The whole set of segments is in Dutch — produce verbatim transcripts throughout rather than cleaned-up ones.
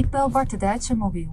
Ik bel Bart de Duitse mobiel.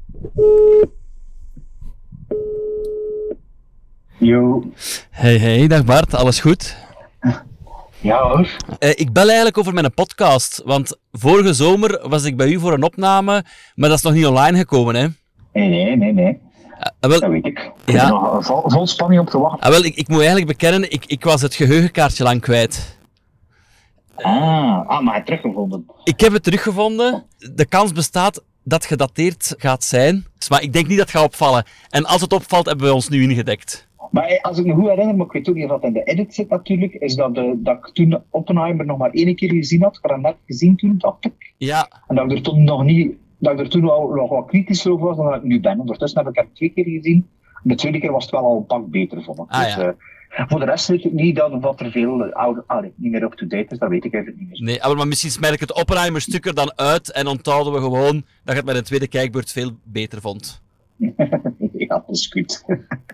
Yo. Hey, hey, dag Bart, alles goed? Ja hoor. Uh, ik bel eigenlijk over mijn podcast, want vorige zomer was ik bij u voor een opname, maar dat is nog niet online gekomen, hè? Nee, nee, nee, nee. Uh, wel, dat weet ik. Ik ja. heb er nog vol, vol spanning op te wachten. Uh, wel, ik, ik moet eigenlijk bekennen, ik, ik was het geheugenkaartje lang kwijt. Ah, ah, maar hij teruggevonden. Ik heb het teruggevonden. De kans bestaat dat gedateerd gaat zijn, maar ik denk niet dat het gaat opvallen. En als het opvalt, hebben we ons nu ingedekt. Maar als ik me goed herinner, maar ik weet ook niet of dat in de edit zit natuurlijk, is dat, de, dat ik toen Oppenheimer nog maar één keer gezien had. Ik had hem net gezien toen, dacht ik. Ja. En dat ik er toen nog niet, dat ik er toen al nog wat kritisch over was dan dat ik nu ben. Ondertussen heb ik hem twee keer gezien. De tweede keer was het wel al een pak beter, vond ik. Ah, dus, ja. uh, voor de rest weet ik niet dat, dat er veel oude, allee, niet meer up-to-date is, dat weet ik even niet meer. Nee, maar misschien smerk ik het Oppenheimer stuk er dan uit en onthouden we gewoon dat je het met een tweede kijkbeurt veel beter vond. Ja, dat is goed.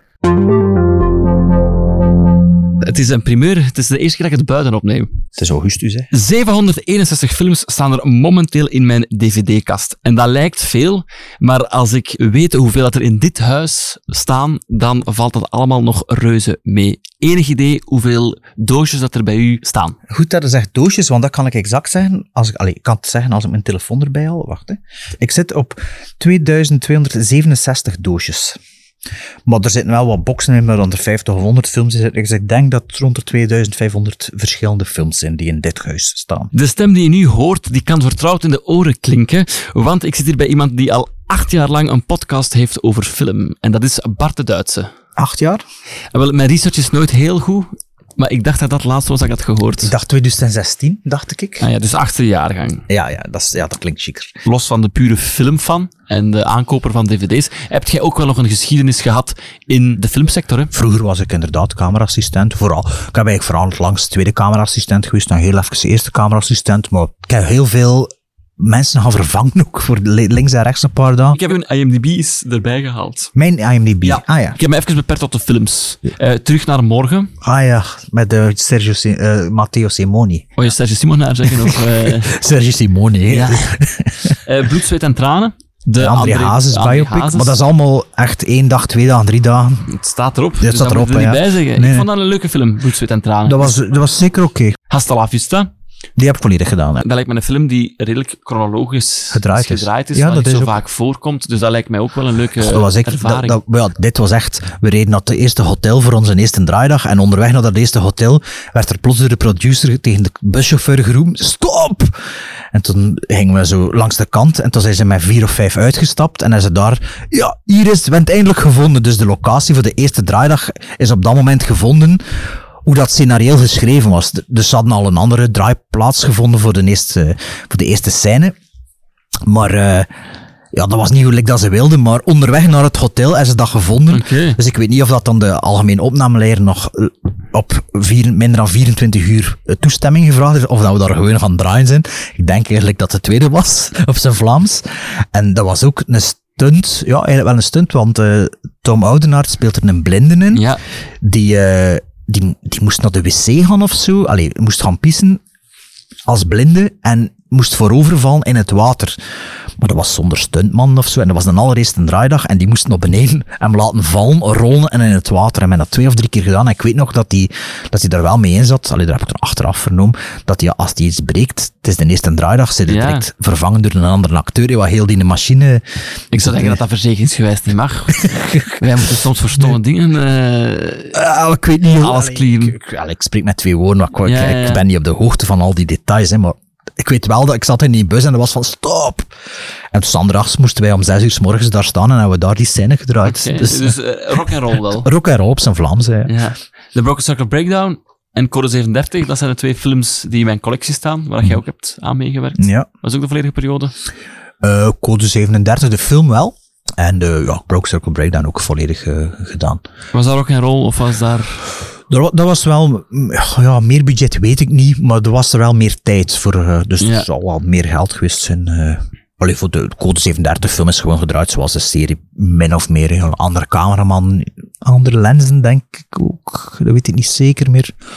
Het is een primeur. Het is de eerste keer dat ik het buiten opneem. Het is augustus, hè. zevenhonderdeenenzestig films staan er momenteel in mijn dvd-kast. En dat lijkt veel, maar als ik weet hoeveel dat er in dit huis staan, dan valt dat allemaal nog reuze mee. Enig idee hoeveel doosjes dat er bij u staan? Goed dat je zegt doosjes, want dat kan ik exact zeggen. Als ik, allez, ik kan het zeggen als ik mijn telefoon erbij haal. Wacht, hè. Ik zit op tweeduizend tweehonderdzevenenzestig doosjes. Maar er zitten wel wat boxen in met rond de vijftig of honderd films in. Dus ik denk dat het rond de tweeduizend vijfhonderd verschillende films zijn die in dit huis staan. De stem die je nu hoort, die kan vertrouwd in de oren klinken, want ik zit hier bij iemand die al acht jaar lang een podcast heeft over film. En dat is Bart de Duitse. Acht jaar? En wel, mijn research is nooit heel goed, maar ik dacht dat dat laatste was dat ik had gehoord. Ik dacht tweeduizend zestien, dacht ik. Ah ja, dus achtste jaargang. Ja, ja, dat, is, ja, dat klinkt chiquer. Los van de pure filmfan en de aankoper van dvd's, heb jij ook wel nog een geschiedenis gehad in de filmsector, hè? Vroeger was ik inderdaad camera-assistent. Vooral, ik heb eigenlijk vooral het langst tweede camera-assistent geweest, dan heel even eerste camera-assistent, maar ik heb heel veel mensen gaan vervangen ook voor links en rechts een paar dagen. Ik heb hun I M D B's erbij gehaald. Mijn I M D B? Ja. Ah ja. Ik heb me even beperkt tot de films. Uh, terug naar morgen. Ah ja, met uh, Sergio Se- uh, Matteo Simoni. Oh, je Sergio Simon naar zeggen? Of, uh... Sergio Simoni, hè. Ja. uh, Bloed, zweet en tranen. De, de André Hazes biopic, maar dat is allemaal echt één dag, twee dagen, drie dagen. Het staat erop. Dit dus staat dat erop, moet je er ja. niet bij zeggen. Nee. Ik vond dat een leuke film, Bloed, zweet en tranen. Dat was, dat was zeker oké. Okay. Hasta la vista. Die heb ik volledig gedaan. Hè. Dat lijkt me een film die redelijk chronologisch gedraaid is. Gedraaid is ja, wat dat niet is zo ook... vaak voorkomt. Dus dat lijkt mij ook wel een leuke dat was echt, ervaring. Dat, dat, ja, dit was echt... We reden naar het eerste hotel voor onze eerste draaidag en onderweg naar dat eerste hotel werd er plots door de producer tegen de buschauffeur geroepen: stop! En toen gingen we zo langs de kant en toen zijn ze met vier of vijf uitgestapt en hij zei daar: ja, hier is het, we hebben het eindelijk gevonden. Dus de locatie voor de eerste draaidag is op dat moment gevonden. Hoe dat scenario geschreven was. Dus ze hadden al een andere draaiplaats gevonden voor de eerste, voor de eerste scène. Maar uh, ja, dat was niet hoe ik dat ze wilden. Maar onderweg naar het hotel hebben ze dat gevonden. Okay. Dus ik weet niet of dat dan de algemene opnameleider nog op vier, minder dan vierentwintig uur toestemming gevraagd heeft. Of dat we daar gewoon gaan draaien zijn. Ik denk eigenlijk dat het tweede was, op zijn Vlaams. En dat was ook een stunt. Ja, eigenlijk wel een stunt. Want uh, Tom Oudenaard speelt er een blinde in. Ja. Die... Uh, Die, die moest naar de wc gaan of zo. Allee, moest gaan pissen als blinde en moest voorovervallen in het water. Maar dat was zonder stuntman of zo. En dat was de allereerste draaidag. En die moest naar beneden hem laten vallen, rollen en in het water. En men dat twee of drie keer gedaan. En ik weet nog dat hij dat hij daar wel mee in zat. Allee, daar heb ik dan achteraf vernomen. Dat hij, als hij iets breekt, het is de eerste draaidag, zit hij ja. direct vervangen door een andere acteur. Wat heel die machine... Ik zou denken dat dat verzekeringsgewijs niet mag. Wij moeten soms voor stomme dingen... Uh, uh, ik weet niet... Alles clean. Ik, ik, ik spreek met twee woorden. Maar ik, ja, ik, ja. ik ben niet op de hoogte van al die details. Hè, maar ik weet wel dat ik zat in die bus en dat was van stop. En toen zondags moesten wij om zes uur 's morgens daar staan en hebben we daar die scène gedraaid. Okay, dus dus uh, rock and roll wel. Rock and roll op zijn Vlaams. Hè. Ja. The Broken Circle Breakdown en Code zevenendertig, dat zijn de twee films die in mijn collectie staan, waar jij ook hebt aan meegewerkt. Ja. Was ook de volledige periode? Uh, Code zevenendertig, de film wel. En de ja, Broken Circle Breakdown ook volledig uh, gedaan. Was dat rock and roll of was daar... Dat was wel, ja, meer budget weet ik niet, maar er was er wel meer tijd voor, uh, dus ja. Er zal wel meer geld geweest zijn. Uh, allee, voor de Code zevenendertig film is gewoon gedraaid zoals de serie, min of meer. Een andere cameraman, andere lenzen denk ik ook, dat weet ik niet zeker meer.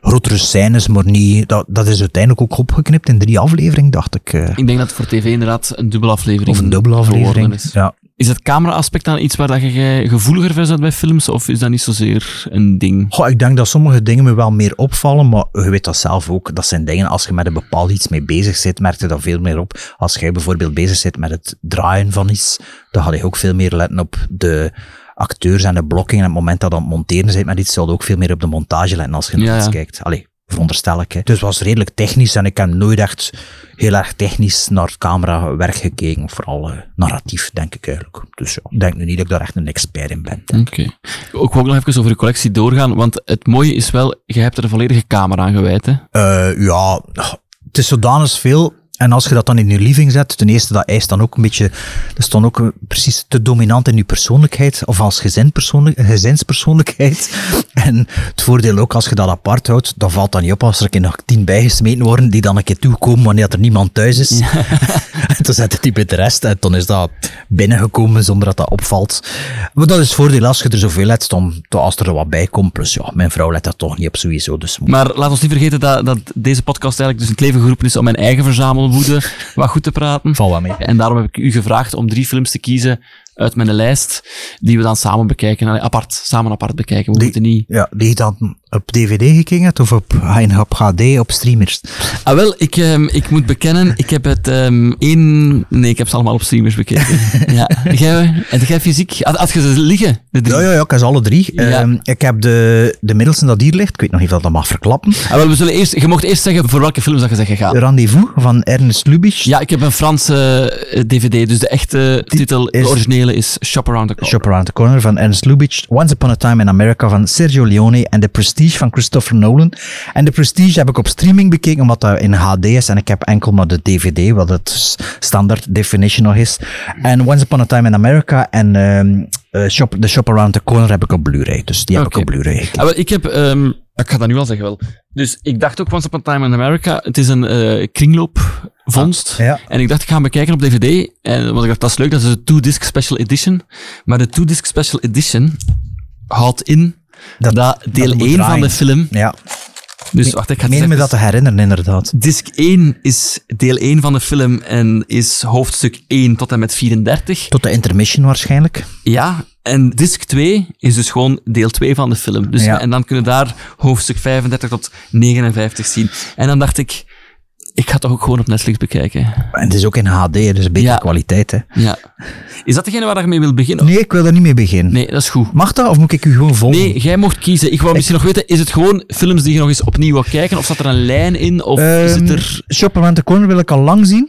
grotere scènes, maar niet... Dat, dat is uiteindelijk ook opgeknipt in drie afleveringen, dacht ik. Uh, ik denk dat het voor tv inderdaad een dubbele aflevering Of een dubbele aflevering, is. ja. Is het camera-aspect dan iets waar dat je gevoeliger voor bent bij films, of is dat niet zozeer een ding? Goh, ik denk dat sommige dingen me wel meer opvallen, maar je weet dat zelf ook. Dat zijn dingen, als je met een bepaald iets mee bezig bent, merk je dat veel meer op. Als jij bijvoorbeeld bezig bent met het draaien van iets, dan ga je ook veel meer letten op de acteurs en de blokking. En op het moment dat je aan het monteren bent met iets, zal je ook veel meer op de montage letten als je naar Ja, iets ja. kijkt. Allee, veronderstel ik. Hè. Dus het was redelijk technisch en ik heb nooit echt heel erg technisch naar het camerawerk gekeken. Vooral uh, narratief, denk ik eigenlijk. Dus ja, ik denk nu niet dat ik daar echt een expert in ben. Oké. Okay. Ik wil ook nog even over de collectie doorgaan, want het mooie is wel, je hebt er een volledige kamer aan gewijd, hè? Uh, ja, het is zodanig veel. En als je dat dan in je living zet, ten eerste, dat eist dan ook een beetje, dat is dan ook uh, precies te dominant in je persoonlijkheid, of als gezinpersoonlijk, gezinspersoonlijkheid. En het voordeel ook, als je dat apart houdt, dan valt dan niet op als er een keer nog tien bijgesmeten worden, die dan een keer toekomen wanneer er niemand thuis is. Ja. En dan zet het die bij de rest, en dan is dat binnengekomen zonder dat dat opvalt. Maar dat is het voordeel als je er zoveel hebt, dan, als er wat bij komt. Plus ja, mijn vrouw let dat toch niet op sowieso. Dus. Maar laat ons niet vergeten dat, dat deze podcast eigenlijk dus in het leven geroepen is om mijn eigen verzamelwoede wat goed te praten. Val wat mee. En daarom heb ik u gevraagd om drie films te kiezen uit mijn lijst, die we dan samen bekijken. Allee, apart, samen apart bekijken. We die, moeten niet... Ja, die je dan op D V D gekeken hebt, of op, op H D, op streamers? Ah, wel, ik, um, ik moet bekennen, ik heb het um, één... Nee, ik heb ze allemaal op streamers bekeken. Ja. Jij, en jij fysiek? Had, had je ze liggen? De drie? Ja, ja, ja, ik heb ze alle drie. Ja. Um, ik heb de, de middelste dat hier ligt. Ik weet nog niet of dat mag verklappen. Ah, wel, we zullen eerst... Je mocht eerst zeggen voor welke films dat je zegt gegaan. Rendezvous van Ernest Lubitsch. Ja, ik heb een Franse uh, D V D, dus de echte Die titel, is, de originele is Shop Around the Corner. Shop Around the Corner van Ernest Lubitsch. Once Upon a Time in America van Sergio Leone en The Prestige van Christopher Nolan. En The Prestige heb ik op streaming bekeken, omdat dat in H D is. En ik heb enkel maar de D V D, wat het standaard definition nog is. En Once Upon a Time in America en um, uh, Shop, The Shop Around the Corner heb ik op Blu-ray. Dus die heb okay. ik op Blu-ray gekeken. Ah, wel, ik heb... Um, ik ga dat nu al zeggen wel. Dus ik dacht ook Once Upon a Time in America, het is een uh, kringloopvondst. Ah, ja. En ik dacht, ik ga hem bekijken op D V D. En, want ik dacht, dat is leuk, dat is een two-disc special edition. Maar de two-disc special edition houdt in dat, dat deel dat één van de film... Ja. Dus wacht, ik ga het meen me dat te herinneren, inderdaad. Disc één is deel één van de film en is hoofdstuk één tot en met vierendertig. Tot de intermission waarschijnlijk. Ja, en disc twee is dus gewoon deel twee van de film. Dus, ja. En dan kunnen we daar hoofdstuk vijfendertig tot negenenvijftig zien. En dan dacht ik, ik ga het toch ook gewoon op Netflix bekijken. En het is ook in H D, dus een betere ja. kwaliteit. Hè. Ja. Is dat degene waar je mee wilt beginnen? Nee, ik wil daar niet mee beginnen. Nee, dat is goed. Mag dat, of moet ik u gewoon volgen? Nee, jij mocht kiezen. Ik wou ik... misschien nog weten, is het gewoon films die je nog eens opnieuw wil kijken? Of zat er een lijn in? Of um, is het er... Shop Around the Corner wil ik al lang zien.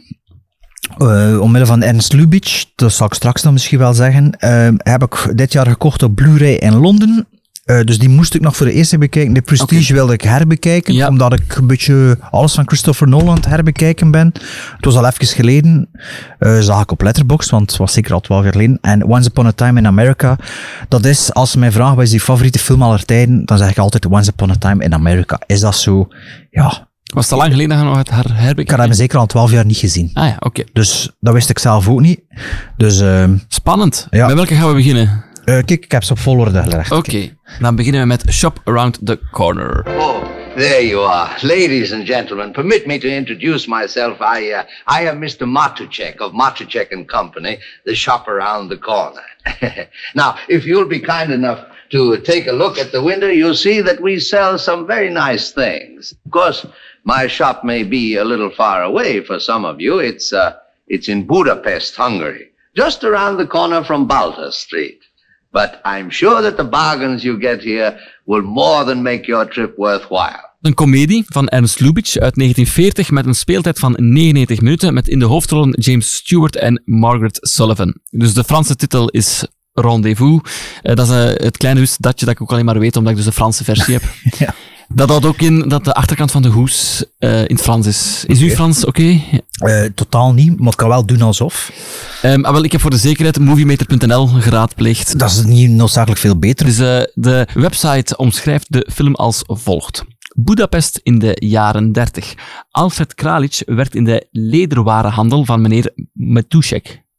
Uh, omwille van Ernst Lubitsch, dat zal ik straks dan misschien wel zeggen, uh, heb ik dit jaar gekocht op Blu-ray in Londen. Uh, dus die moest ik nog voor de eerste bekijken. De Prestige okay. wilde ik herbekijken, ja. omdat ik een beetje alles van Christopher Nolan aan het herbekijken ben. Het was al even geleden, uh, zag ik op Letterboxd, want het was zeker al twaalf jaar geleden. En Once Upon a Time in America, dat is, als ze mij vragen, wat is die favoriete film aller tijden, dan zeg ik altijd Once Upon a Time in America. Is dat zo, ja... Was het al lang geleden dat je nog het herbekijken? Ik had hem zeker al twaalf jaar niet gezien. Ah ja, oké. Okay. Dus dat wist ik zelf ook niet. Dus, uh, Spannend. Ja. Met welke gaan we beginnen? Uh, kijk, ik heb ze op volgorde gelegd. Oké, okay. Dan beginnen we met Shop Around the Corner. Oh, there you are. Ladies and gentlemen, permit me to introduce myself. I, uh, I am Mister Matuchek of Matuchek and Company, the shop around the corner. Now, if you'll be kind enough to take a look at the window, you'll see that we sell some very nice things. Of course, my shop may be a little far away for some of you. It's, uh, it's in Budapest, Hungary, just around the corner from Balta Street. But I'm sure that the bargains you get here will more than make your trip worthwhile. Een komedie van Ernst Lubitsch uit negentien veertig met een speeltijd van negenennegentig minuten met in de hoofdrollen James Stewart en Margaret Sullivan. Dus de Franse titel is Rendezvous. Uh, dat is uh, het kleine rustdatje dat ik ook alleen maar weet omdat ik dus de Franse versie heb. Ja. Dat houdt ook in dat de achterkant van de hoes uh, in het Frans is. Is okay. U Frans oké? Okay? Uh, totaal niet, maar ik kan wel doen alsof. Um, ah, wel, ik heb voor de zekerheid moviemeter punt n l geraadpleegd. Dat is niet noodzakelijk veel beter. Dus uh, de website omschrijft de film als volgt. Budapest in de jaren dertig. Alfred Kralic werkt in de lederwarenhandel van meneer Matušek.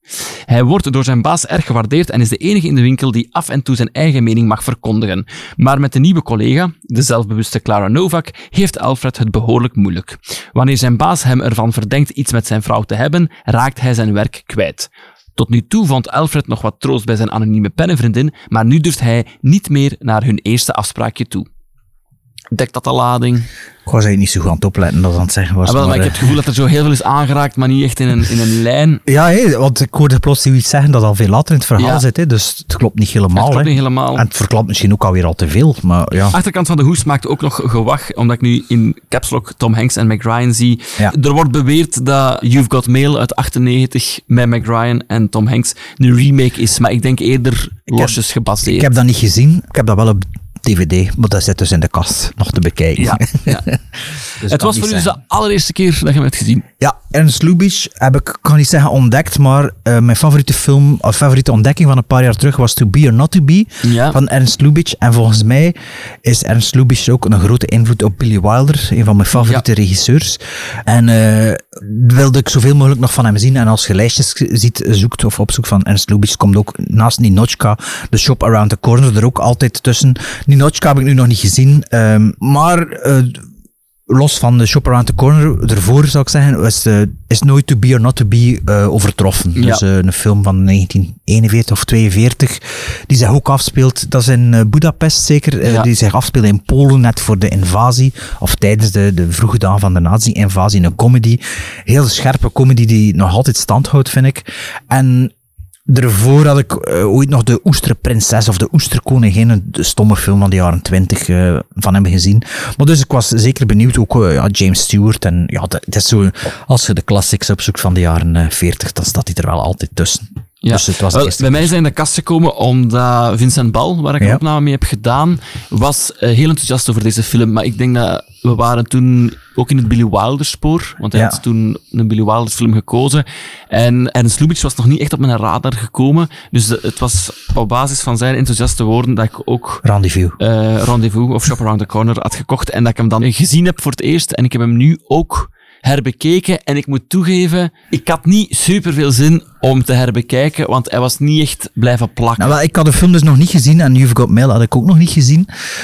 Hij wordt door zijn baas erg gewaardeerd en is de enige in de winkel die af en toe zijn eigen mening mag verkondigen. Maar met de nieuwe collega, de zelfbewuste Clara Novak, heeft Alfred het behoorlijk moeilijk. Wanneer zijn baas hem ervan verdenkt iets met zijn vrouw te hebben, raakt hij zijn werk kwijt. Tot nu toe vond Alfred nog wat troost bij zijn anonieme pennenvriendin, maar nu durft hij niet meer naar hun eerste afspraakje toe. Dekt dat de lading? Ik was eigenlijk niet zo goed aan het opletten dat aan het zeggen was. Ah, wel, maar, maar, ik heb het gevoel dat er zo heel veel is aangeraakt, maar niet echt in een, in een lijn. Ja, hé, want ik hoorde plots iets zeggen dat al veel later in het verhaal Ja. zit, hè, dus het klopt niet helemaal. Het klopt hè. niet helemaal. En het verklapt misschien ook alweer al te veel, maar ja. Achterkant van de hoes maakt ook nog gewag, omdat ik nu in Caps Lock Tom Hanks en Meg Ryan zie. Ja. Er wordt beweerd dat You've Got Mail uit achtennegentig met Meg Ryan en Tom Hanks een remake is, maar ik denk eerder losjes gebaseerd. Ik heb dat niet gezien, ik heb dat wel op D V D, maar dat zit dus in de kast nog te bekijken. Ja, ja. Dus Het kan was niet voor u dus zeggen. de allereerste keer dat je hem hebt gezien. Ja, Ernst Lubitsch heb ik, ik kan niet zeggen ontdekt, maar uh, mijn favoriete film, of favoriete ontdekking van een paar jaar terug was To Be or Not To Be Ja. van Ernst Lubitsch. En volgens mij is Ernst Lubitsch ook een grote invloed op Billy Wilder, een van mijn favoriete Ja. regisseurs. En uh, wilde ik zoveel mogelijk nog van hem zien. En als je lijstjes ziet, zoekt of opzoekt van Ernst Lubitsch, komt ook naast Ninochka, The Shop Around the Corner, er ook altijd tussen. Ninochka heb ik nu nog niet gezien, um, maar... Uh, los van de Shop Around the Corner, ervoor zou ik zeggen, is, uh, is nooit To Be or Not To Be uh, overtroffen. Ja. Dus uh, een film van negentien eenenveertig of tweeënveertig, die zich ook afspeelt, dat is in uh, Budapest zeker, uh, Ja. die zich afspeelt in Polen, net voor de invasie, of tijdens de, de vroege dagen van de nazi-invasie, een comedy. Heel scherpe comedy die nog altijd stand houdt, vind ik. En daarvoor had ik uh, ooit nog de Oesterprinses of de Oesterkoningin, een stomme film van de jaren twintig uh, van hem gezien. Maar dus ik was zeker benieuwd, ook uh, ja, James Stewart. En ja, dat, dat is zo, als je de classics opzoekt van de jaren uh, veertig, dan staat hij er wel altijd tussen. Ja. Dus het was de Wel, eerste bij mij keer. zijn de kast gekomen omdat Vincent Bal, waar ik Ja. een opname mee heb gedaan, was uh, heel enthousiast over deze film. Maar ik denk dat we waren toen ook in het Billy Wilder spoor, want hij Ja. had toen een Billy Wilder film gekozen. En Ernst Lubitsch was nog niet echt op mijn radar gekomen. Dus de, het was op basis van zijn enthousiaste woorden dat ik ook Rendezvous. uh, Rendezvous of Shop Around the Corner had gekocht en dat ik hem dan gezien heb voor het eerst. En ik heb hem nu ook herbekeken en ik moet toegeven, ik had niet super veel zin om te herbekijken, want hij was niet echt blijven plakken. Nou, wel, ik had de film dus nog niet gezien en You've Got Mail had ik ook nog niet gezien.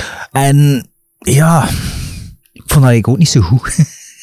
En ja, ik vond dat eigenlijk ook niet zo goed.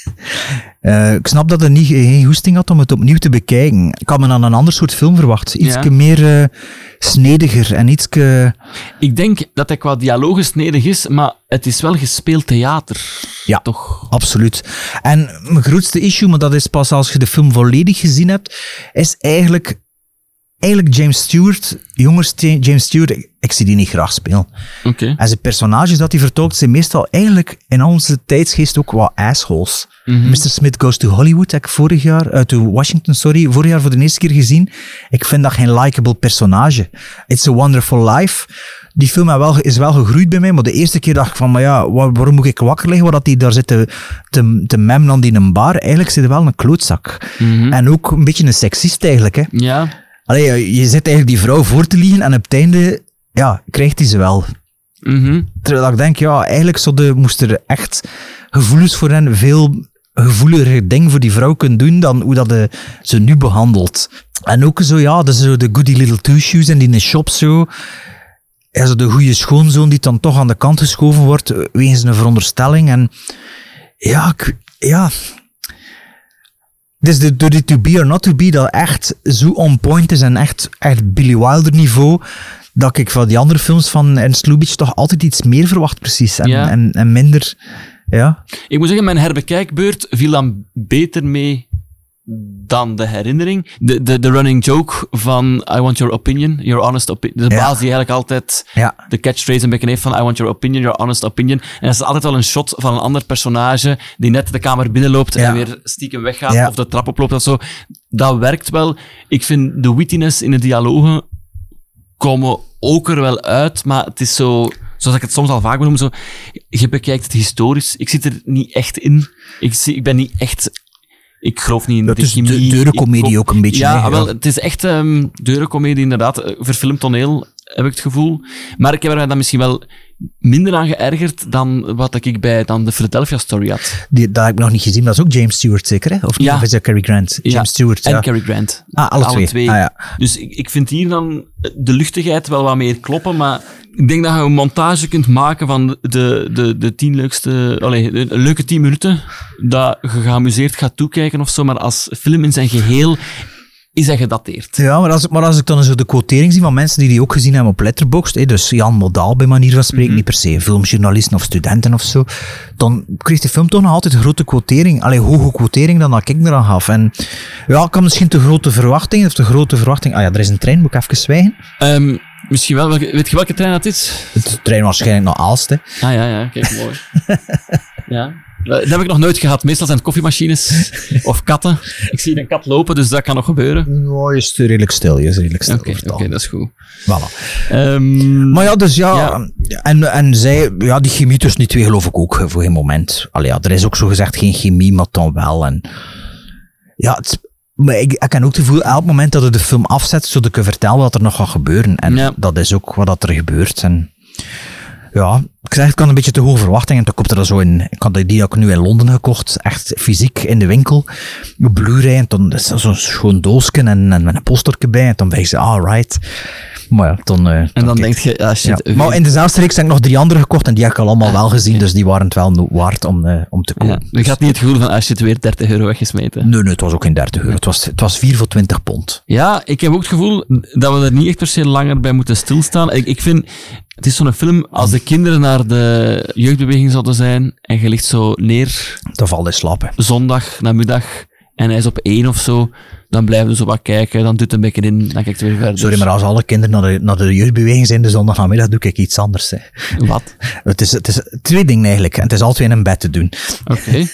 Uh, ik snap dat hij niet, geen goesting had om het opnieuw te bekijken. Ik had me dan een ander soort film verwacht. Iets Ja. meer uh, snediger en iets... Ik denk dat hij qua dialogen snedig is, maar het is wel gespeeld theater. Ja, toch? Absoluut. En mijn grootste issue, maar dat is pas als je de film volledig gezien hebt, is eigenlijk... Eigenlijk James Stewart, jonge St- James Stewart, ik, ik zie die niet graag spelen. Oké. Okay. En zijn personages dat hij vertolkt zijn meestal eigenlijk in onze tijdsgeest ook wat assholes. Mm-hmm. mister Smith Goes to Hollywood heb ik vorig jaar, uh, to Washington, sorry, vorig jaar voor de eerste keer gezien. Ik vind dat geen likable personage. It's a Wonderful Life. Die film wel, is wel gegroeid bij mij, maar de eerste keer dacht ik van, maar ja, waar, waarom moet ik wakker liggen waar dat hij daar zit te, te, te memmen aan die een bar? Eigenlijk zit hij wel een klootzak. Mm-hmm. En ook een beetje een seksist eigenlijk, hè. Ja. Allee, je zit eigenlijk die vrouw voor te liegen en op het einde, ja, krijgt hij ze wel. Mm-hmm. Terwijl ik denk, ja, eigenlijk zouden, moest er echt gevoelens voor hen veel gevoeliger ding voor die vrouw kunnen doen dan hoe dat de, ze nu behandelt. En ook zo, ja, dat is zo de goody little two-shoes en die in de shop zo. Ja, zo de goede schoonzoon die dan toch aan de kant geschoven wordt wegens een veronderstelling. En ja, ik, ja... Dus de, door die To Be or Not To Be, dat echt zo on point is en echt, echt Billy Wilder niveau, dat ik van die andere films van Ernst Lubitsch toch altijd iets meer verwacht, precies. En, Ja. en, en minder, ja. Ik moet zeggen, mijn herbekijkbeurt viel dan beter mee dan de herinnering. De, de, de running joke van I want your opinion, your honest opinion. De Ja. baas die eigenlijk altijd Ja. de catchphrase een beetje heeft van I want your opinion, your honest opinion. En dat is altijd wel een shot van een ander personage die net de kamer binnenloopt Ja. en weer stiekem weggaat Ja. of de trap oploopt of zo. Dat werkt wel. Ik vind de wittiness in de dialogen komen ook er wel uit, maar het is zo... Zoals ik het soms al vaak benoem, zo, je bekijkt het historisch. Ik zit er niet echt in. Ik, zie, ik ben niet echt... Ik geloof niet in Dat de is de chemie. deurencomedie Ik- ook een beetje, Ja, hè, wel, ja. het is echt um, deurencomedie inderdaad. Uh, verfilmd toneel. heb ik het gevoel. Maar ik heb er mij dan misschien wel minder aan geërgerd dan wat ik bij dan de Philadelphia Story had. Die, dat heb ik nog niet gezien. Dat is ook James Stewart zeker, hè? Of, Ja. of is dat Cary Grant? James Ja, Stewart, En ja. Cary Grant. Ah, alle, twee. Ah, ja. Dus ik, ik vind hier dan de luchtigheid wel wat meer kloppen, maar ik denk dat je een montage kunt maken van de, de, de tien leukste, allee, de leuke tien minuten, dat je geamuseerd gaat toekijken of zo, maar als film in zijn geheel is hij gedateerd. Ja, maar als, maar als ik dan zo de quotering zie van mensen die die ook gezien hebben op Letterboxd, hè, dus Jan Modaal bij manier van spreken, Mm-hmm. niet per se filmjournalisten of studenten of zo, dan kreeg de film toch nog altijd een grote quotering, allee, hoge quotering dan dat ik eraan gaf. En ja, ik had misschien te grote verwachtingen, of te grote verwachtingen. Ah ja, er is een trein, moet ik even zwijgen. Um, misschien wel, welke, weet je welke trein dat is? De trein waarschijnlijk naar Aalst, hè. Ah ja, ja, kijk, mooi. Ja. Dat heb ik nog nooit gehad. Meestal zijn het koffiemachines of katten. Ik zie een kat lopen, dus dat kan nog gebeuren. Oh, je is redelijk stil, je is redelijk stil. Oké, over het oké, dat is goed. Voilà. Um, Maar ja, dus ja, Ja. En, en zij, ja, die chemie tussen die twee geloof ik ook voor geen moment. Allee, ja, er is ook zo gezegd geen chemie, maar dan wel. En, ja, het, maar ik, ik heb ook het gevoel, elk moment dat je de film afzet, zodat ik je vertel wat er nog gaat gebeuren. En Ja. dat is ook wat dat er gebeurt. En ja, ik zeg, ik had een beetje te hoge verwachtingen. En toen komt er dat zo in, ik had die ook nu in Londen gekocht, echt fysiek in de winkel, een Blu-ray, en dan is dat zo'n schoon doosje en, en met een postertje bij. En dan ben je zo, alright. Maar ja, dan... Uh, en dan, dan denk je, ah shit. ja. Maar in dezelfde reeks heb ik nog drie andere gekocht en die heb ik al allemaal Ah, wel gezien, okay. dus die waren het wel no- waard om, uh, om te kopen. Ja, je gaat niet het gevoel van, als je het weer dertig euro weggesmeten. Nee, nee, het was ook geen dertig euro. Het was, het was vier voor twintig pond. Ja, ik heb ook het gevoel dat we er niet echt per se langer bij moeten stilstaan. Ik, ik vind, het is zo'n film, als de kinderen naar de jeugdbeweging zouden zijn en je ligt zo neer Dan valt hij slapen. zondag namiddag en hij is op één of zo, dan blijven we zo wat kijken, dan doet het een beetje in, dan kijkt hij weer verder. Sorry, maar als alle kinderen naar de, naar de jeugdbeweging zijn de zondagnamiddag, doe ik iets anders. Hè. Wat? Het is, het is twee dingen eigenlijk. En het is altijd in een bed te doen. Oké.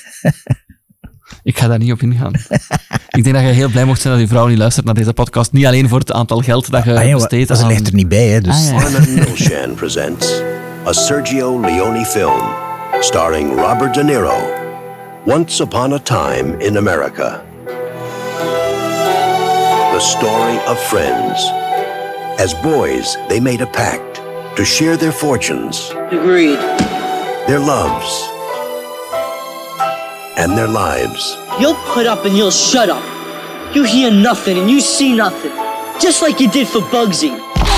Ik ga daar niet op ingaan. Ik denk dat je heel blij mocht zijn dat je vrouw niet luistert naar deze podcast. Niet alleen voor het aantal geld dat je Ah, ja, besteedt maar ze aan... ligt er niet bij, hè, dus... Ah, ja. Armin Milchan presents a Sergio Leone film starring Robert De Niro. Once Upon a Time in America. The story of friends. As boys, they made a pact to share their fortunes, Agreed. their loves, and their lives. You'll put up and you'll shut up. You hear nothing and you see nothing. Just like you did for Bugsy.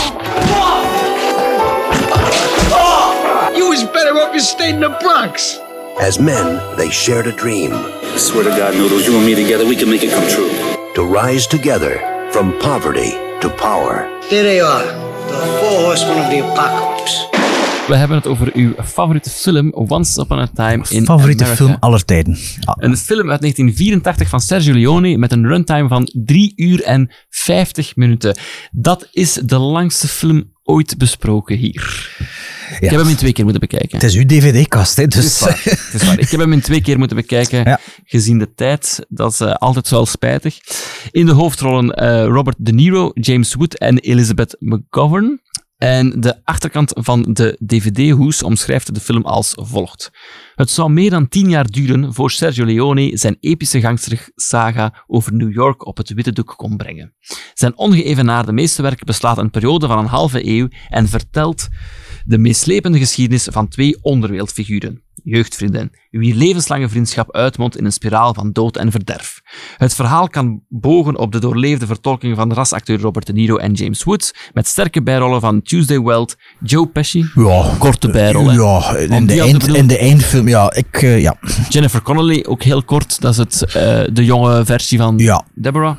You was better off you stayed in the Bronx. As men, they shared a dream I swear to God, Noodles, you and me together, we can make it come true. to rise together from poverty to power. There they are, the four horsemen of the apocalypse. We hebben het over uw favoriete film, Once Upon a Time in Favoriete America. film aller tijden. Ah, Een film uit negentien vierentachtig van Sergio Leone met een runtime van drie uur en vijftig minuten. Dat is de langste film ooit besproken hier. Ik heb hem in twee keer moeten bekijken. het is uw D V D-kast, hè, Het is dus... waar. Het is waar. Ik heb hem in twee keer moeten bekijken, Ja. gezien de tijd. Dat is uh, altijd wel spijtig. In de hoofdrollen uh, Robert De Niro, James Wood en Elizabeth McGovern. En de achterkant van de D V D-hoes omschrijft de film als volgt. Het zou meer dan tien jaar duren voor Sergio Leone zijn epische gangstersaga over New York op het witte doek kon brengen. Zijn ongeëvenaarde meesterwerk beslaat een periode van een halve eeuw en vertelt de meeslepende geschiedenis van twee onderwereldfiguren, jeugdvrienden, wier levenslange vriendschap uitmondt in een spiraal van dood en verderf. Het verhaal kan bogen op de doorleefde vertolking van rasacteur Robert De Niro en James Woods, met sterke bijrollen van Tuesday Weld, Joe Pesci, Ja, korte bijrollen. Ja, in Om de, die al te eind, bedoelen. in de eindfilm, ja, ik, uh, ja. Jennifer Connelly, ook heel kort, dat is het, uh, de jonge versie van Ja. Deborah.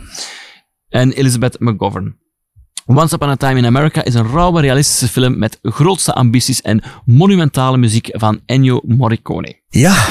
En Elizabeth McGovern. Once Upon a Time in America is een rauwe, realistische film met grootste ambities en monumentale muziek van Ennio Morricone. Ja,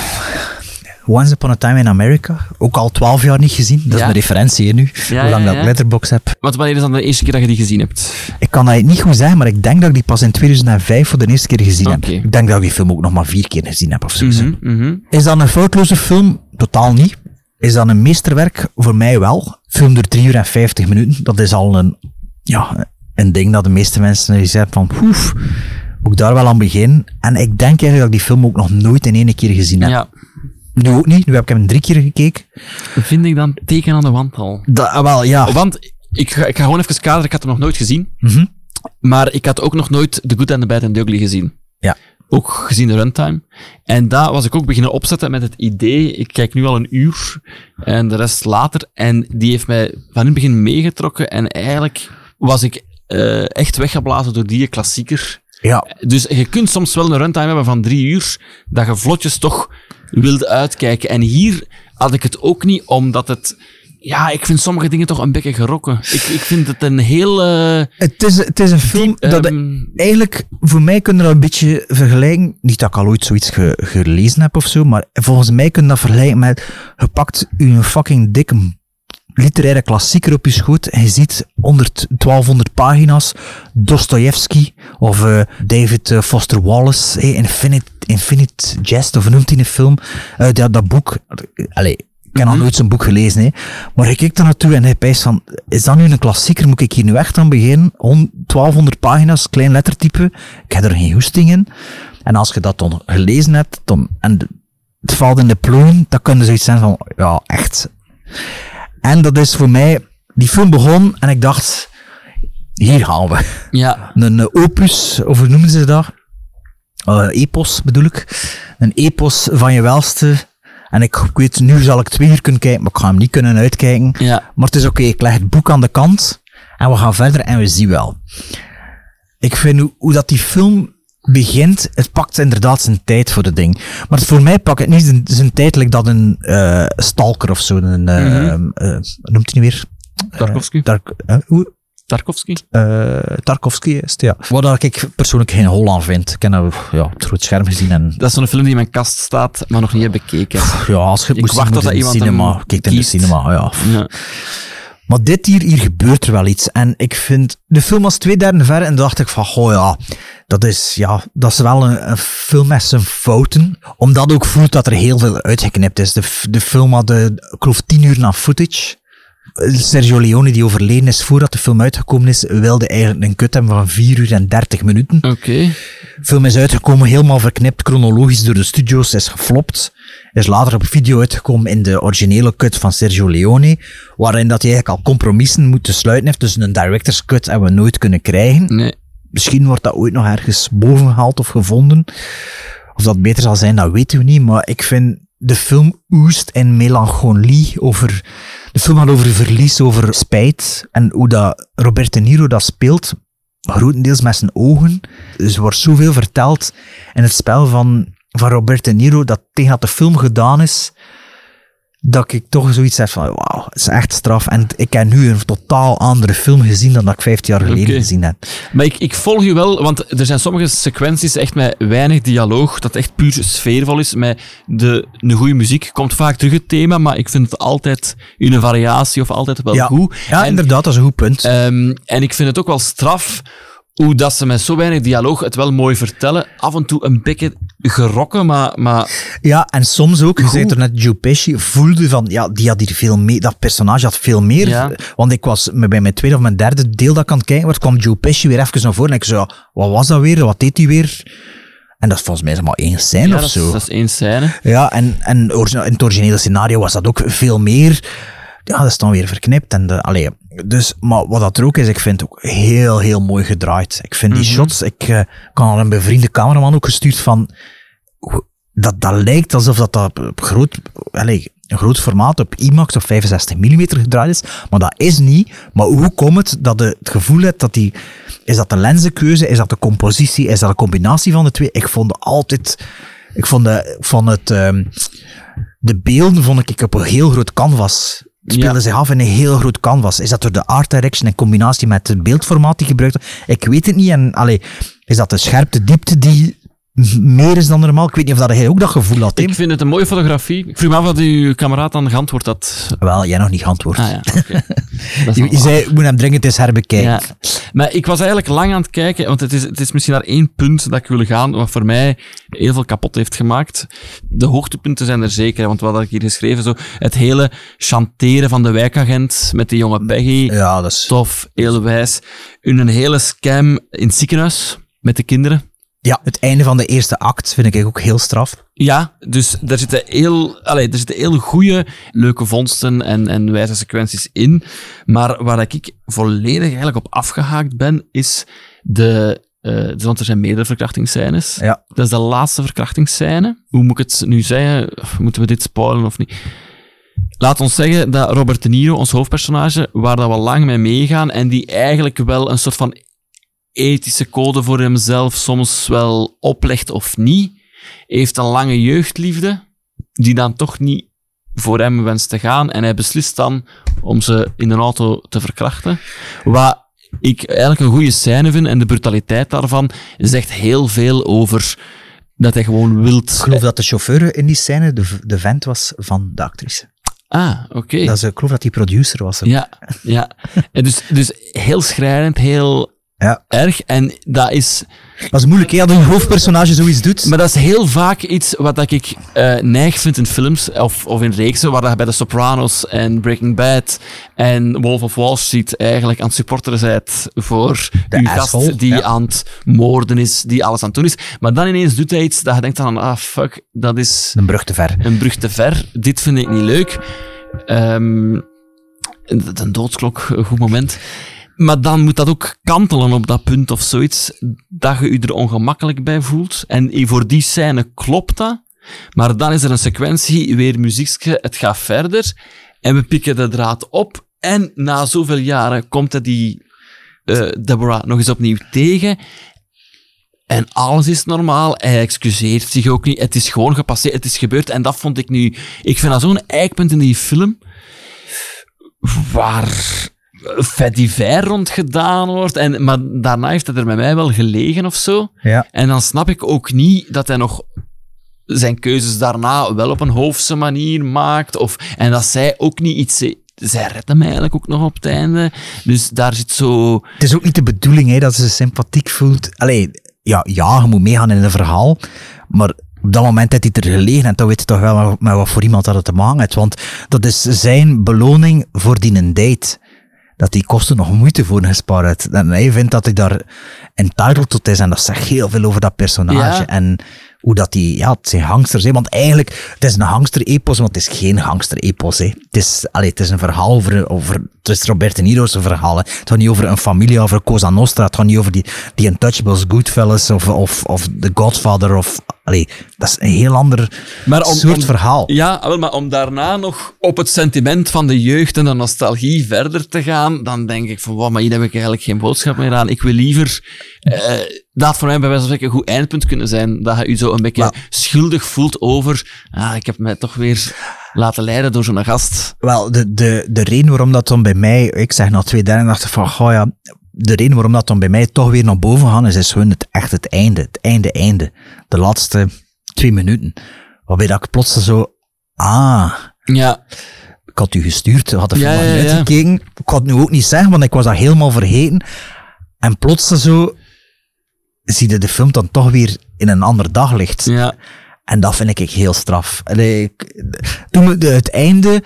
Once Upon a Time in America, ook al twaalf jaar niet gezien. Dat Ja. is een referentie hè, nu, Ja, hoe lang ja, dat ja. ik Letterboxd heb. Want wanneer is dan de eerste keer dat je die gezien hebt? Ik kan dat niet goed zeggen, maar ik denk dat ik die pas in tweeduizend vijf voor de eerste keer gezien Oké. heb. Ik denk dat ik die film ook nog maar vier keer gezien heb of zo. Mhm, mhm. Is dat een foutloze film? Totaal niet. Is dat een meesterwerk? Voor mij wel. Film door drie uur en vijftig minuten. Dat is al een, ja, een ding dat de meeste mensen zeggen van, poef, moet ik daar wel aan beginnen? En ik denk eigenlijk dat ik die film ook nog nooit in één keer gezien heb. Ja, Nu ook niet. Nu heb ik hem drie keer gekeken. vind ik dan teken aan de wand al. Dat, ah, wel, ja. Want, ik ga, ik ga gewoon even kaderen, ik had hem nog nooit gezien. Mhm. Maar ik had ook nog nooit The Good and the Bad and the Ugly gezien. Ja. Ook gezien de runtime. En daar was ik ook beginnen opzetten met het idee, ik kijk nu al een uur en de rest later. En die heeft mij van in het begin meegetrokken en eigenlijk was ik uh, echt weggeblazen door die klassieker. Ja. Dus je kunt soms wel een runtime hebben van drie uur, dat je vlotjes toch wilde uitkijken. En hier had ik het ook niet, omdat het... Ja, ik vind sommige dingen toch een beetje gerokken. Ik, ik vind het een heel... Uh, het, is, het is een film diep, dat um, eigenlijk... Voor mij kunnen we dat een beetje vergelijken. Niet dat ik al ooit zoiets ge, gelezen heb of zo, maar volgens mij kunnen we dat vergelijken met... Je pakt een fucking dikke literaire klassieker op je schoot en je ziet onder twaalfhonderd pagina's Dostojevski of uh, David uh, Foster Wallace, hey, Infinite, Infinite Jest, of noemt hij een film? Uh, dat, dat boek... Allee, ik heb nog nooit zo'n boek gelezen, hè. Maar ik keek daar naartoe en hij pijst van, is dat nu een klassieker? Moet ik hier nu echt aan beginnen? twaalfhonderd pagina's, klein lettertype. Ik heb er geen hoesting in. En als je dat dan gelezen hebt, dan, en het valt in de plooi, dan kun je zoiets zijn van, ja, echt. En dat is voor mij, die film begon en ik dacht, hier gaan we. Ja. Een uh, opus, of hoe noemen ze dat? Uh, epos bedoel ik. Een epos van je welste. En ik, ik weet, nu zal ik twee uur kunnen kijken, maar ik ga hem niet kunnen uitkijken. Ja. Maar het is oké, okay, ik leg het boek aan de kant en we gaan verder en we zien wel. Ik vind hoe, hoe dat die film begint, het pakt inderdaad zijn tijd voor de ding. Maar het, voor mij pakt het niet zijn, zijn tijd, like dat een uh, stalker of zo, een, uh, mm-hmm. uh, noemt hij nu weer? Tarkovsky. Uh, Tark, uh, hoe? Tarkovsky? Uh, Tarkovsky is het, ja. Wat ik persoonlijk geen hol aan vind. Ik heb dat ja, op het groot scherm gezien. En... Dat is zo'n film die in mijn kast staat, maar nog niet heb bekeken. Ja, als je het ik moest wacht zien, tot dat in iemand cinema. Kijk in de cinema, ja. ja. Maar dit hier, hier gebeurt er wel iets. En ik vind, de film was twee derde ver en dacht ik van, goh ja, dat is, ja, dat is wel een, een film met zijn fouten. Omdat ook voelt dat er heel veel uitgeknipt is. De, de film had, de, ik geloof, tien uur na footage. Sergio Leone, die overleden is voordat de film uitgekomen is, wilde eigenlijk een cut hebben van vier uur en dertig minuten. Oké. Okay. De film is uitgekomen, helemaal verknipt, chronologisch door de studio's, is geflopt. Is later op video uitgekomen in de originele cut van Sergio Leone, waarin dat hij eigenlijk al compromissen moeten sluiten heeft, dus een director's cut hebben we nooit kunnen krijgen. Nee. Misschien wordt dat ooit nog ergens boven gehaald of gevonden. Of dat beter zal zijn, dat weten we niet, maar ik vind de film oest in melancholie over... De film gaat over verlies, over spijt en hoe dat Robert De Niro dat speelt, grotendeels met zijn ogen. Dus er wordt zoveel verteld in het spel van, van Robert De Niro, dat tegen dat de film gedaan is, dat ik toch zoiets heb van, wauw, het is echt straf. En ik heb nu een totaal andere film gezien dan dat ik vijftien jaar geleden okay. gezien heb. Maar ik, ik volg je wel, want er zijn sommige sequenties echt met weinig dialoog, dat echt puur sfeervol is. Met de, de goede muziek komt vaak terug het thema, maar ik vind het altijd in een variatie of altijd wel ja. goed. Ja, en, inderdaad, dat is een goed punt. Um, en ik vind het ook wel straf hoe dat ze met zo weinig dialoog het wel mooi vertellen. Af en toe een beetje gerokken, maar... maar ja, en soms ook, je zei er net, Joe Pesci voelde van, ja, die had hier veel meer, dat personage had veel meer. Ja. Want ik was bij mijn tweede of mijn derde deel dat ik aan het kijken was, kwam Joe Pesci weer even naar voren en ik zei, ja, wat was dat weer? Wat deed hij weer? En dat is volgens mij maar één scène ja, of dat zo. Is, dat is één scène. Ja, en, en in het originele scenario was dat ook veel meer. Ja, dat is dan weer verknipt. En de, allee, dus, maar wat dat er ook is, ik vind het ook heel, heel mooi gedraaid. Ik vind die mm-hmm. shots, ik uh, kan al een bevriende cameraman ook gestuurd van, dat, dat lijkt alsof dat, dat op groot, allee, een groot formaat op IMAX of vijfenzestig millimeter gedraaid is, maar dat is niet. Maar hoe komt het dat je het gevoel hebt dat die, is dat de lenzenkeuze, is dat de compositie, is dat een combinatie van de twee? Ik vond altijd, ik vond, de, van het, um, de beelden vond ik op een heel groot canvas. Het speelde ja. zich af in een heel groot canvas. Is dat door de art direction in combinatie met het beeldformaat die gebruikt wordt? Ik weet het niet. En, allee, is dat de scherpte, diepte die meer is dan normaal? Ik weet niet of dat jij ook dat gevoel had. He? Ik vind het een mooie fotografie. Ik vroeg me af dat uw kameraad dan geantwoord had. Wel, jij nog niet geantwoord. Ah, ja, okay. je, je zei, ik moet hem dringend eens herbekijken. Ja. Maar ik was eigenlijk lang aan het kijken, want het is, het is misschien naar één punt dat ik wil gaan, wat voor mij heel veel kapot heeft gemaakt. De hoogtepunten zijn er zeker, want wat had ik hier geschreven? Zo, het hele chanteren van de wijkagent met die jonge Peggy. Ja, dat is... Tof, heel wijs. Een hele scam in het ziekenhuis met de kinderen. Ja, het einde van de eerste act vind ik ook heel straf. Ja, dus daar zitten heel, allez, er zitten heel goede, leuke vondsten en, en wijze sequenties in. Maar waar ik volledig eigenlijk op afgehaakt ben, is de... Uh, want er zijn meerdere verkrachtingsscènes. Ja. Dat is de laatste verkrachtingsscène. Hoe moet ik het nu zeggen? Moeten we dit spoilen of niet? Laat ons zeggen dat Robert De Niro, ons hoofdpersonage, waar dat we lang mee meegaan en die eigenlijk wel een soort van ethische code voor hemzelf soms wel oplegt of niet, heeft een lange jeugdliefde die dan toch niet voor hem wenst te gaan en hij beslist dan om ze in een auto te verkrachten. Wat ik eigenlijk een goede scène vind en de brutaliteit daarvan zegt heel veel over dat hij gewoon wilt... Ik geloof dat de chauffeur in die scène de, de vent was van de actrice. Ah, oké. Okay. Dat is, ik geloof dat die producer was. Ook. Ja, ja. En dus, dus heel schrijnend, heel ja. erg. En dat is... Dat is moeilijk, hè, dat een hoofdpersonage zoiets doet. Maar dat is heel vaak iets wat ik uh, neig vind in films of, of in reeksen, waar je bij The Sopranos en Breaking Bad en Wolf of Wall Street eigenlijk aan het supporteren bent voor de uw asshole, gast die ja. aan het moorden is, die alles aan het doen is. Maar dan ineens doet hij iets dat je denkt aan, ah fuck, dat is... Een brug te ver. Een brug te ver. Dit vind ik niet leuk. Um, een doodsklok, een goed moment. Maar dan moet dat ook kantelen op dat punt of zoiets, dat je je er ongemakkelijk bij voelt. En voor die scène klopt dat. Maar dan is er een sequentie, weer muziekje, het gaat verder. En we pikken de draad op. En na zoveel jaren komt hij die uh, Deborah nog eens opnieuw tegen. En alles is normaal. Hij excuseert zich ook niet. Het is gewoon gepasseerd. Het is gebeurd. En dat vond ik nu... Ik vind dat zo'n eikpunt in die film, waar fait divers rond gedaan wordt. En, maar daarna heeft het er bij mij wel gelegen of zo. Ja. En dan snap ik ook niet dat hij nog zijn keuzes daarna wel op een hoofdse manier maakt. Of, en dat zij ook niet iets... Zij redt hem eigenlijk ook nog op het einde. Dus daar zit zo... Het is ook niet de bedoeling hè, dat ze sympathiek voelt. Allee, ja, ja, je moet meegaan in een verhaal. Maar op dat moment heeft hij er gelegen en dan weet je toch wel met wat voor iemand dat het te maken heeft. Want dat is zijn beloning voor die een date. Dat die kosten nog moeite voor gespaard heeft. En hij vindt dat hij daar entitled tot is. En dat zegt heel veel over dat personage. Ja. En hoe dat die, ja, het zijn hangsters. Hè. Want eigenlijk, het is een hangster-epos, want het is geen hangster-epos. Hè. Het is, allee, het is een verhaal over, over het is Robert De Niro's verhaal. Hè. Het gaat niet over een familie, over Cosa Nostra. Het gaat niet over die, die Untouchables, Goodfellas of, of, of The Godfather. Of, allee, dat is een heel ander maar om, soort om, verhaal. Ja, maar om daarna nog op het sentiment van de jeugd en de nostalgie verder te gaan, dan denk ik van, wow, maar hier heb ik eigenlijk geen boodschap meer aan. Ik wil liever... Uh, dat had voor mij bij wijze van spreken een goed eindpunt kunnen zijn. Dat je je zo een beetje maar, schuldig voelt over... Ah, ik heb mij toch weer laten leiden door zo'n gast. Wel, de, de, de reden waarom dat dan bij mij... Ik zeg na twee derde dacht ik van, oh ja... De reden waarom dat dan bij mij toch weer naar boven gaan is, is gewoon het, echt het einde. Het einde, einde. De laatste twee minuten. Waarbij dat ik plots zo... Ah... Ja... Ik had u gestuurd, had er ja, van ja, ja. uitgekeken. Ik had het nu ook niet zeggen, want ik was dat helemaal vergeten. En plots zo... zie je de film dan toch weer in een ander daglicht. Ja. En dat vind ik heel straf. Allee, ik, toen de, het einde,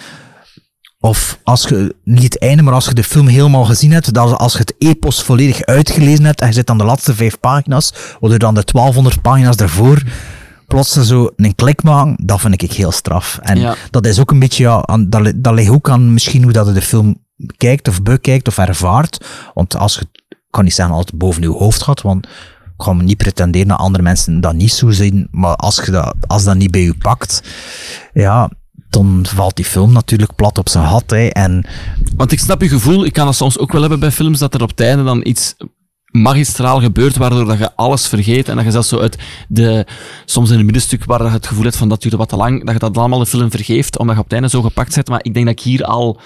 of als je, niet het einde, maar als je de film helemaal gezien hebt, dat als je het epos volledig uitgelezen hebt, en je zit aan de laatste vijf pagina's, of er dan de twaalfhonderd pagina's daarvoor, plots zo een klik maken, dat vind ik heel straf. En ja. dat is ook een beetje, ja, aan, dat, dat ligt ook aan misschien hoe dat je de film kijkt, of bekijkt, of ervaart. Want als je, ik kan niet zeggen altijd boven je hoofd gaat, want ik ga me niet pretenderen dat andere mensen dat niet zo zien, maar als, je dat, als dat niet bij je pakt, ja, dan valt die film natuurlijk plat op zijn gat. Hè, en... Want ik snap je gevoel, ik kan dat soms ook wel hebben bij films, dat er op het einde dan iets magistraal gebeurt, waardoor dat je alles vergeet en dat je zelfs zo uit de, soms in een middenstuk waar je het gevoel hebt van dat duurde wat te lang, dat je dat allemaal de film vergeeft, omdat je op het einde zo gepakt zit. Maar ik denk dat ik hier al...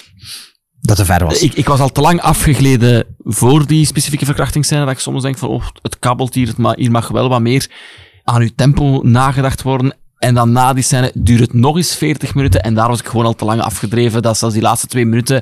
Dat te ver was. Ik, ik was al te lang afgegleden voor die specifieke verkrachtingsscène, dat ik soms denk van, oh, het kabbelt hier, het ma- hier mag wel wat meer aan uw tempo nagedacht worden. En dan na die scène duurt het nog eens veertig minuten en daar was ik gewoon al te lang afgedreven, dat zelfs die laatste twee minuten,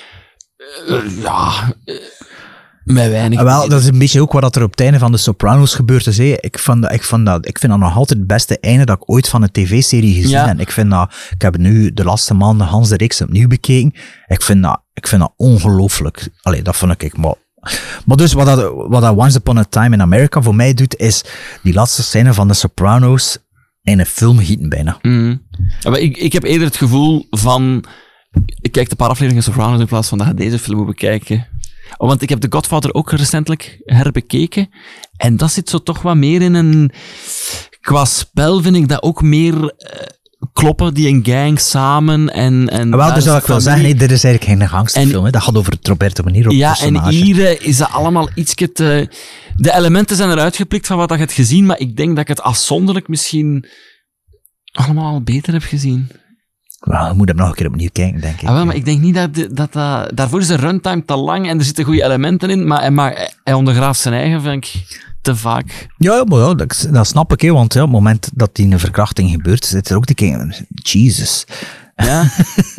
uh, ja, uh, met weinig... Wel, dat is een beetje ook wat er op het einde van de Sopranos gebeurd is. Hè. Ik, vond dat, ik, vond dat, ik vind dat nog altijd het beste einde dat ik ooit van een tv-serie gezien ja. heb. Ik vind dat, ik heb nu de laatste maanden Hans de Reeks opnieuw bekeken. Ik vind dat, ik vind dat ongelooflijk. Allee, dat vond ik maar Maar dus, wat dat, wat dat Once Upon a Time in America voor mij doet, is die laatste scène van de Sopranos in een film gieten bijna. Mm. Ja, maar ik, ik heb eerder het gevoel van... Ik kijk een paar afleveringen Sopranos in plaats van dat je deze film moet bekijken. Oh, want ik heb The Godfather ook recentelijk herbekeken. En dat zit zo toch wat meer in een... Qua spel vind ik dat ook meer... Uh, kloppen die een gang samen en... en wel, dus dat ik wel zeggen, nee, dit is eigenlijk geen gangsterfilm. En, dat gaat over het Roberto De Niro ja, personage. En hier is dat allemaal ietsje te... De elementen zijn eruit geplikt van wat je hebt gezien, maar ik denk dat ik het afzonderlijk misschien allemaal beter heb gezien. Wel, je moet hem nog een keer opnieuw kijken, denk ik. Ah, wel, maar ik denk niet dat, dat, dat, dat... Daarvoor is de runtime te lang en er zitten goede elementen in, maar, maar hij ondergraaft zijn eigen, vind ik, te vaak. Ja, maar ja, dat, dat snap ik, hè, want ja, op het moment dat die een verkrachting gebeurt, zit er ook die keer... Jesus. Ja.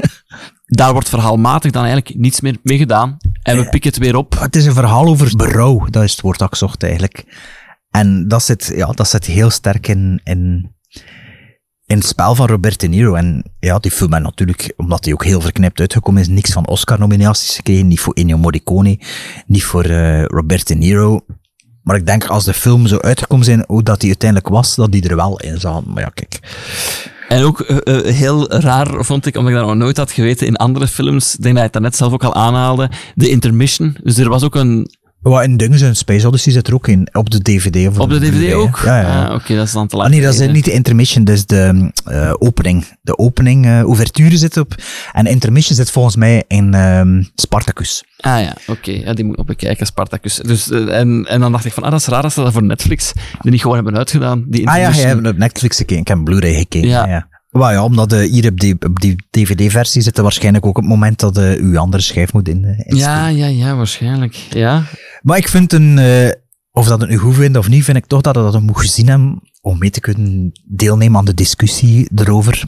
Daar wordt verhaalmatig dan eigenlijk niets meer mee gedaan. En we pikken het weer op. Het is een verhaal over berouw, dat is het woord dat ik zocht, eigenlijk. En dat zit, ja, dat zit heel sterk in... in in het spel van Robert De Niro. En ja, die film heeft natuurlijk, omdat hij ook heel verknipt uitgekomen is, niks van Oscar-nominaties gekregen. Niet voor Ennio Morricone, niet voor uh, Robert De Niro. Maar ik denk, als de film zo uitgekomen zijn, hoe dat hij uiteindelijk was, dat die er wel in zat. Maar ja, kijk. En ook uh, uh, heel raar vond ik, omdat ik dat nog nooit had geweten in andere films, ik denk dat hij het daarnet zelf ook al aanhaalde, de intermission. Dus er was ook een... Wat in Dungeons and Space Odyssey zit er ook in, op de D V D. Of op de D V D ook? Ja, ja. Ah, Oké, okay, dat is dan te laat. Ah, nee, dat is niet de intermission, dat is de uh, opening. De opening, uh, ouverture zit op. En intermission zit volgens mij in um, Spartacus. Ah ja, oké. Okay. Ja, die moet ik nog bekijken, Spartacus. Dus, uh, en, en dan dacht ik van, ah, dat is raar dat ze dat voor Netflix die niet gewoon hebben uitgedaan. Die ah ja, jij hebt op Netflix gekeken, ik heb Blu-ray gekeken. Ja. ja. Maar ja, omdat uh, hier op die, op die D V D-versie zit er waarschijnlijk ook op het moment dat uh, uw andere schijf moet in, uh, insteken. Ja, ja, ja, waarschijnlijk. Ja. Maar ik vind een, uh, of dat het nu goed vindt of niet, vind ik toch dat het dat moet gezien hebben om mee te kunnen deelnemen aan de discussie erover.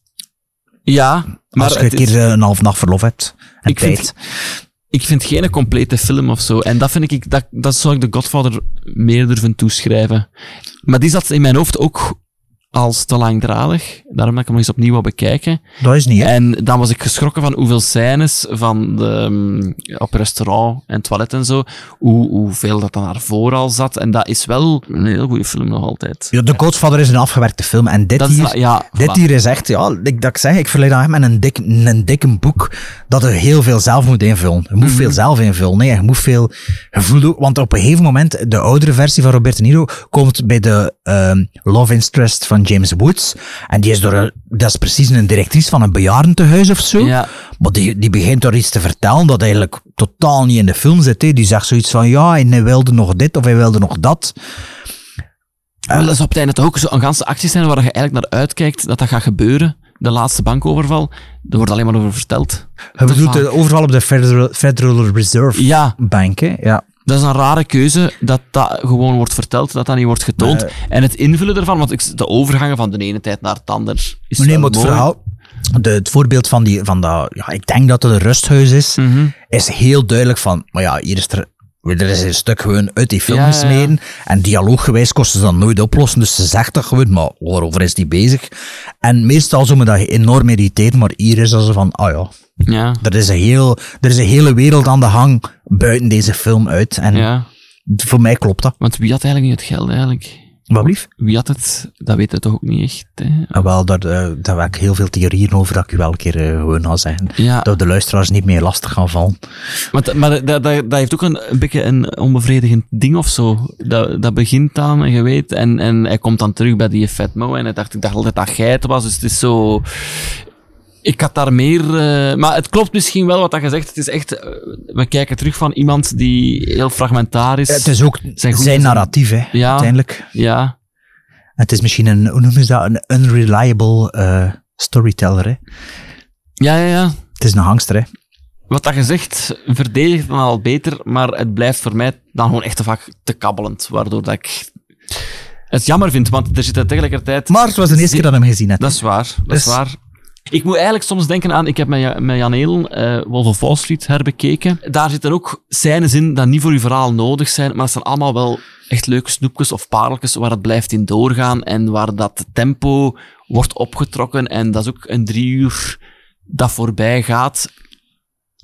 Ja, maar als je een keer is... een half nacht verlof hebt en ik tijd. Vind, ik vind geen complete film of zo. En dat vind ik, dat, dat zou ik de Godfather meer durven toeschrijven. Maar die zat in mijn hoofd ook als te langdradig. Daarom dat ik hem nog eens opnieuw wil bekijken. Dat is niet, hè? En dan was ik geschrokken van hoeveel scènes van de, um, op restaurant en toilet en zo, hoe, hoeveel dat dan daarvoor al zat. En dat is wel een heel goede film nog altijd. Ja, The Godfather is een afgewerkte film. En dit, dat hier, is, ja, dit hier is echt, ja, ik, dat ik zeg, ik verleid aan met een, dik, een dikke boek dat er heel veel zelf moet invullen. Je moet mm-hmm. veel zelf invullen. Nee, je moet veel gevoel. Want op een gegeven moment, de oudere versie van Robert De Niro komt bij de um, love interest van James Woods. En die is door een, dat is precies een directrice van een bejaardentehuis of zo. Ja. Maar die, die begint door iets te vertellen dat eigenlijk totaal niet in de film zit. Hè. Die zegt zoiets van, ja, en hij wilde nog dit of hij wilde nog dat. Wel, dat is op het einde toch ook zo'n ganse actiescène waar je eigenlijk naar uitkijkt dat dat gaat gebeuren. De laatste bankoverval. Er wordt alleen maar over verteld. Je bedoelt de overval op de Federal, Federal Reserve ja. Bank, hè? Ja. Dat is een rare keuze, dat dat gewoon wordt verteld, dat dat niet wordt getoond. Nee. En het invullen ervan, want de overgangen van de ene tijd naar het ander is nee, wel maar het mooi. verhaal, de, het voorbeeld van, die, van dat, ja, ik denk dat het een rusthuis is, mm-hmm. is heel duidelijk van, maar ja, hier is er, er is een stuk gewoon uit die film gesneden, ja, ja, ja. En dialooggewijs kosten ze dat nooit oplossen, dus ze zegt dat gewoon, maar waarover is die bezig? En meestal zou me dat enorm irriteren, maar hier is dat zo van, ah ja, ja. Er, is een heel, er is een hele wereld aan de gang buiten deze film uit. En ja. voor mij klopt dat. Want wie had eigenlijk niet het geld eigenlijk? Wat blieft? Wie had het? Dat weet het toch ook niet echt. Hè? Ah, wel, daar, uh, daar heb ik heel veel theorieën over dat ik u wel een keer uh, gewoon ga zeggen. Ja. Dat de luisteraars niet meer lastig gaan vallen. Maar, maar dat, dat, dat heeft ook een, een beetje een onbevredigend ding of zo. Dat, dat begint dan, en je weet, en, en hij komt dan terug bij die Fatmo en hij dacht, ik dacht altijd dat hij het was, dus het is zo... Ik had daar meer... Uh, maar het klopt misschien wel wat dat je zegt. Het is echt... Uh, we kijken terug van iemand die heel fragmentaar is. Het is ook zijn, zijn narratief, hè, ja, uiteindelijk. Ja. Het is misschien een... Hoe noemen ze dat? Een unreliable uh, storyteller, hè. Ja, ja, ja. Het is een hangster, hè. Wat dat je zegt, verdedigt dan al beter, maar het blijft voor mij dan gewoon echt te vaak te kabbelend, waardoor dat ik... het jammer vind, want er zit tegelijkertijd... Maar het was de eerste keer dat ik hem gezien heb. Dat is waar, dat dus... is waar. Ik moet eigenlijk soms denken aan, ik heb met, met Jan Edel uh, Wolf of Wall Street herbekeken. Daar zitten ook scènes in dat niet voor je verhaal nodig zijn, maar het zijn allemaal wel echt leuke snoepjes of pareltjes waar het blijft in doorgaan en waar dat tempo wordt opgetrokken en dat is ook een drie uur dat voorbij gaat.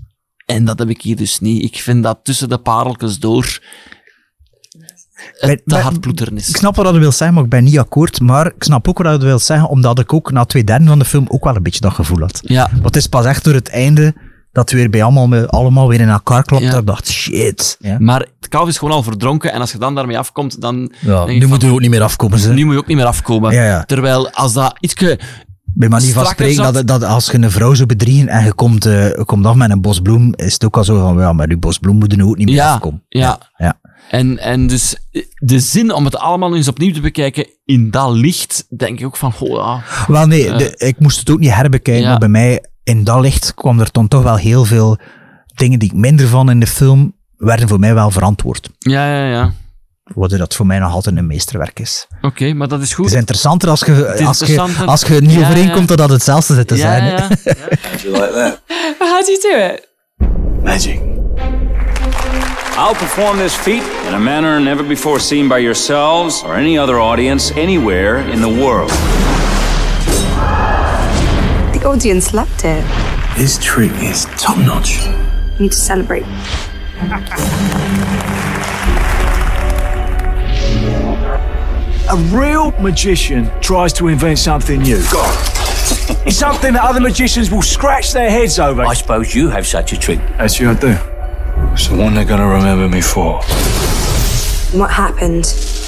En dat heb ik hier dus niet. Ik vind dat tussen de pareltjes door het te hard ploeteren is. Ik snap wat je wil zeggen, maar ik ben niet akkoord. Maar ik snap ook wat je wil zeggen, omdat ik ook na twee derde van de film ook wel een beetje dat gevoel had. Ja. Want het is pas echt door het einde dat we weer bij allemaal, allemaal weer in elkaar klapt. Ja. Dat ik dacht, shit. Ja. Maar het kalf is gewoon al verdronken en als je dan daarmee afkomt, dan... Ja, nu moet je ook niet meer afkomen. Ze. Nu moet je ook niet meer afkomen. Ja, ja. Terwijl als dat ietske... Bij manier van spreken, dat, dat als je een vrouw zou bedriegen en je komt, uh, je komt af met een bos bloem, is het ook al zo van, ja, maar die bos bloem moet er nu ook niet meer ja, afkomen. Ja, ja. ja. En, en dus de zin om het allemaal eens opnieuw te bekijken in dat licht, denk ik ook van, oh ja. Wel nee, uh, de, ik moest het ook niet herbekijken, ja. maar bij mij, in dat licht, kwam er dan toch wel heel veel dingen die ik minder van in de film, werden voor mij wel verantwoord. Ja, ja, ja. Waardoor dat voor mij nog altijd een meesterwerk is. Oké, okay, maar dat is goed. Het is interessanter als je, als je, als je niet ja, overeenkomt ja. dat het hetzelfde zit te ja, zijn. Ja. How do you like that? How do you do it? Magic. I'll perform this feat in a manner never before seen by yourselves or any other audience anywhere in the world. The audience loved it. This trick is top-notch. You need to celebrate. A real magician tries to invent something new. It's something that other magicians will scratch their heads over. I suppose you have such a trick. Actually, I do. It's the one they're gonna remember me for. What happened?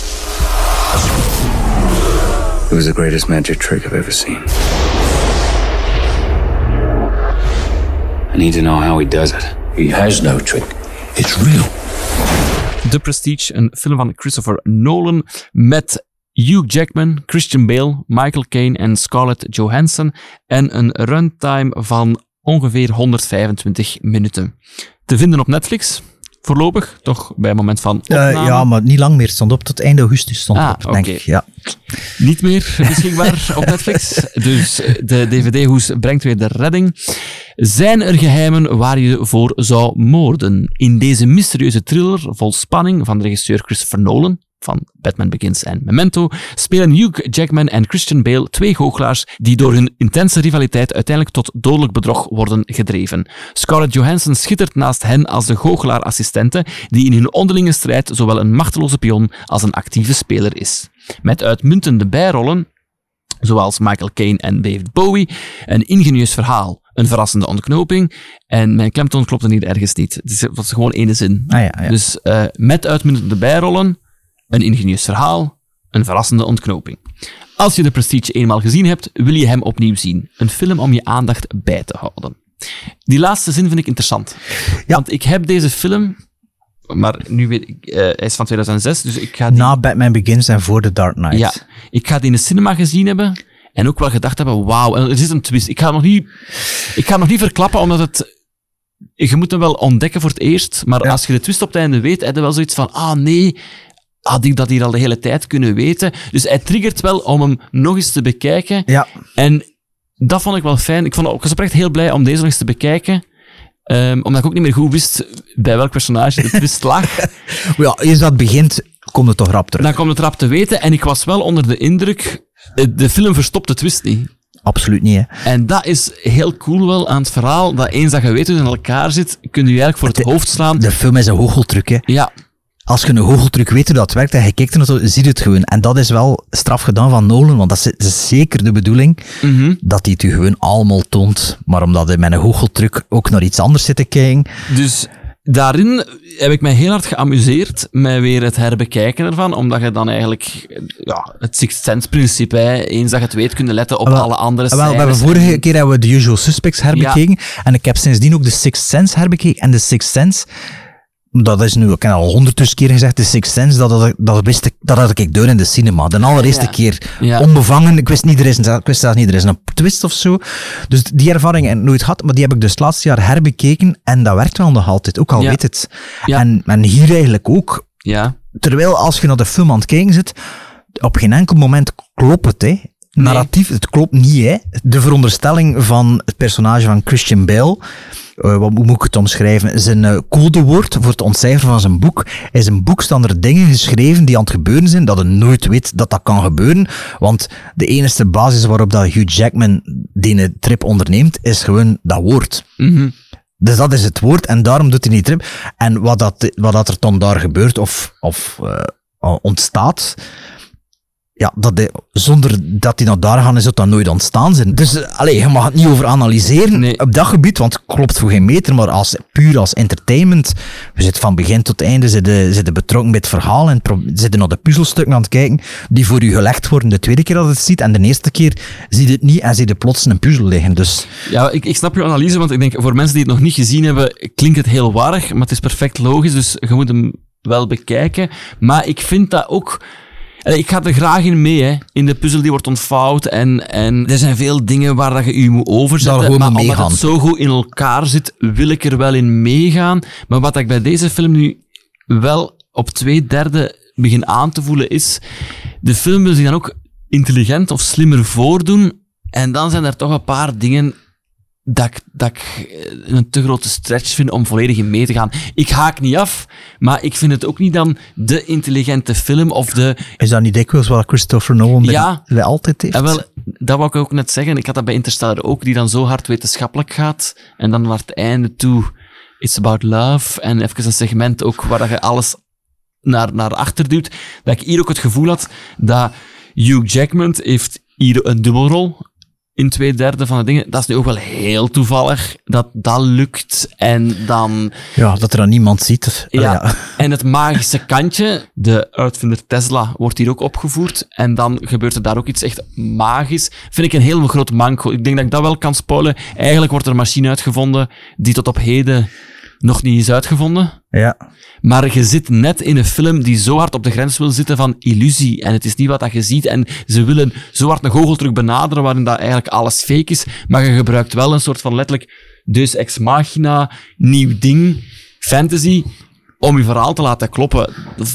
It was the greatest magic trick I've ever seen. I need to know how he does it. He has no trick. It's real. The Prestige, een film van Christopher Nolan met Hugh Jackman, Christian Bale, Michael Caine en Scarlett Johansson en een runtime van ongeveer honderdvijfentwintig minuten. Te vinden op Netflix, voorlopig, toch bij het moment van opname. Uh, ja, maar niet lang meer. Stond op tot eind augustus, stond ah, op, denk okay. ik. Ja. Niet meer beschikbaar op Netflix. Dus de D V D-hoes brengt weer de redding. Zijn er geheimen waar je voor zou moorden? In deze mysterieuze thriller vol spanning van de regisseur Christopher Nolan, van Batman Begins en Memento, spelen Hugh Jackman en Christian Bale twee goochelaars die door hun intense rivaliteit uiteindelijk tot dodelijk bedrog worden gedreven. Scarlett Johansson schittert naast hen als de goochelaar-assistente die in hun onderlinge strijd zowel een machteloze pion als een actieve speler is. Met uitmuntende bijrollen, zoals Michael Caine en David Bowie, een ingenieus verhaal, een verrassende ontknoping en mijn klemtoon klopte hier ergens niet. Het was gewoon ene zin. Ah, ja, ja. Dus uh, met uitmuntende bijrollen, een ingenieus verhaal, een verrassende ontknoping. Als je de Prestige eenmaal gezien hebt, wil je hem opnieuw zien. Een film om je aandacht bij te houden. Die laatste zin vind ik interessant. Ja. Want ik heb deze film... Maar nu weet ik... Uh, hij is van tweeduizend zes, dus ik ga die... Na Batman Begins en voor The Dark Knight. Ja. Ik ga die in de cinema gezien hebben en ook wel gedacht hebben, wauw, en er zit een twist. Ik ga nog niet... Ik ga nog niet verklappen, omdat het... Je moet hem wel ontdekken voor het eerst, maar ja. als je de twist op het einde weet, heb je wel zoiets van, ah nee... had ik dat hier al de hele tijd kunnen weten. Dus hij triggert wel om hem nog eens te bekijken. Ja. En dat vond ik wel fijn. Ik, vond, ik was oprecht heel blij om deze nog eens te bekijken. Um, omdat ik ook niet meer goed wist bij welk personage de twist lag. Ja, als dat begint, komt het toch rap terug. Dan komt het rap te weten. En ik was wel onder de indruk... De film verstopt de twist niet. Absoluut niet, hè. En dat is heel cool wel aan het verhaal. Dat eens dat je weet hoe het in elkaar zit, kun je je eigenlijk voor het de, hoofd slaan. De film is een hoocheltruc, hè. Ja. Als je een hoocheltruc weet hoe dat werkt en je kijkt er naartoe, zie je het gewoon. En dat is wel straf gedaan van Nolan, want dat is zeker de bedoeling, mm-hmm. dat hij het u gewoon allemaal toont. Maar omdat hij met een hoocheltruc ook naar iets anders zit te kijken. Dus daarin heb ik mij heel hard geamuseerd met weer het herbekijken ervan, omdat je dan eigenlijk ja, het Sixth Sense-principe, hè, eens dat je het weet, kun je letten op wel, alle andere wel, we hebben vorige keer hebben we The Usual Suspects herbekeken, ja. En ik heb sindsdien ook de Sixth Sense herbekeken. En de Sixth Sense... Dat is nu, ik heb al honderdduizend keer gezegd, de Sixth Sense, dat, dat, dat, wist ik, dat had ik door in de cinema. De allereerste ja. keer. Ja. Onbevangen, ik wist niet, er is, ik wist zelfs niet, er is een twist of zo. Dus die ervaring heb ik nooit gehad, maar die heb ik dus het laatste jaar herbekeken en dat werkt wel nog altijd, ook al ja. weet het. Ja. En, en hier eigenlijk ook. Ja. Terwijl als je naar de film aan het kijken zit, op geen enkel moment klopt het, hè. Narratief, nee. Het klopt niet, hè. De veronderstelling van het personage van Christian Bale, uh, wat, hoe moet ik het omschrijven, zijn uh, codewoord voor het ontcijferen van zijn boek. In zijn boek staan er dingen geschreven die aan het gebeuren zijn, dat hij nooit weet dat dat kan gebeuren, want de enige basis waarop dat Hugh Jackman die trip onderneemt, is gewoon dat woord. Mm-hmm. Dus dat is het woord, en daarom doet hij die trip. En wat, dat, wat dat er dan daar gebeurt, of, of uh, ontstaat, ja, dat hij, zonder dat hij naar daar gaan, is dat dan nooit ontstaan zijn. Dus, uh, allez, je mag het niet over analyseren nee. op dat gebied, want het klopt voor geen meter, maar als, puur als entertainment, we zitten van begin tot einde, zitten, zitten betrokken bij het verhaal en pro- zitten naar de puzzelstukken aan het kijken, die voor u gelegd worden de tweede keer dat je het ziet, en de eerste keer zie je het niet en zie je plots een puzzel liggen. Dus... Ja, ik, ik snap je analyse, want ik denk, voor mensen die het nog niet gezien hebben, klinkt het heel warrig, maar het is perfect logisch, dus je moet hem wel bekijken. Maar ik vind dat ook... Ik ga er graag in mee, hè. In de puzzel die wordt ontvouwd en, en er zijn veel dingen waar dat je je moet overzetten, maar omdat het zo goed in elkaar zit, wil ik er wel in meegaan. Maar wat ik bij deze film nu wel op twee derde begin aan te voelen is, de film wil zich dan ook intelligent of slimmer voordoen en dan zijn er toch een paar dingen dat ik, dat ik een te grote stretch vind om volledig in mee te gaan. Ik haak niet af, maar ik vind het ook niet dan de intelligente film of de... Is dat niet dikwijls wat Christopher Nolan ja, bij altijd heeft? Ja, wel, dat wou ik ook net zeggen. Ik had dat bij Interstellar ook, die dan zo hard wetenschappelijk gaat en dan naar het einde toe It's About Love en even een segment ook waar je alles naar, naar achter duwt. Dat ik hier ook het gevoel had dat Hugh Jackman heeft hier een dubbelrol in twee derde van de dingen. Dat is nu ook wel heel toevallig dat dat lukt. En dan... Ja, dat er dan niemand ziet. Ja, ja. En het magische kantje, de uitvinder Tesla, wordt hier ook opgevoerd. En dan gebeurt er daar ook iets echt magisch. Vind ik een heel groot manco. Ik denk dat ik dat wel kan spoilen. Eigenlijk wordt er een machine uitgevonden die tot op heden nog niet is uitgevonden. Ja. Maar je zit net in een film die zo hard op de grens wil zitten van illusie. En het is niet wat dat je ziet. En ze willen zo hard een goocheltruc benaderen waarin dat eigenlijk alles fake is. Maar je gebruikt wel een soort van letterlijk deus ex machina, nieuw ding, fantasy, om je verhaal te laten kloppen.